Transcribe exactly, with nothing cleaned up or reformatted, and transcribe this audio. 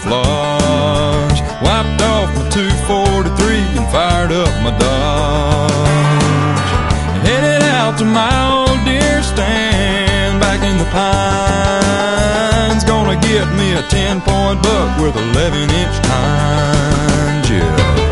camouflage. Wiped off my two forty-three and fired up my Dodge. Headed out to my old deer stand back in the pines. Gonna get me a ten point buck with eleven inch tines, yeah.